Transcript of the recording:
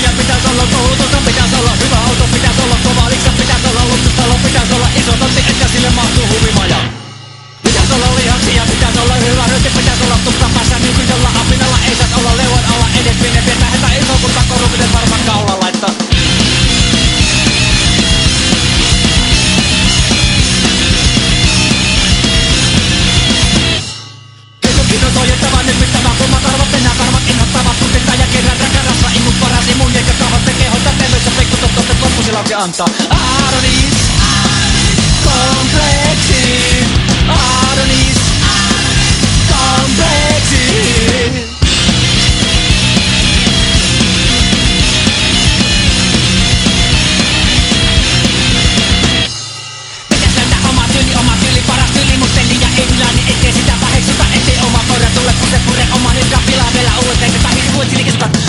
ja pitäis olla koulutusta, pitäis olla hyvä auto, pitäis olla kova liksa, pitäis olla luksustalo, pitäis olla iso tontti, että sille mahtuu huvimaja. Pitäis olla lihaksia, pitäis olla hyvä rösti, pitäis olla tukka päässä nykyisellä apinalla, ei sais olla leuan alla edes pienen pientä hetä iso, kun takkoru pitäis varmaan kaula laittaa. Soitettava nyt mittävä kulmat arvot, enää karvat innoittavat, tutittaa ja kerran rakarassa imut paras imun, eikä kahvat tekee hoitaa terveys ja pikkutottoset loppusilauksia antaa. Adonis, kompleksi, Adonis, kompleksi. Pitäis löytää oma tyyli, paras tyyli, mut teli ja ei ylä, niin ettei sitä paheksuta, ettei oma koira tule, kun se pure oma nilkka pilaa vielä uuteen, että hirvuet silikistä.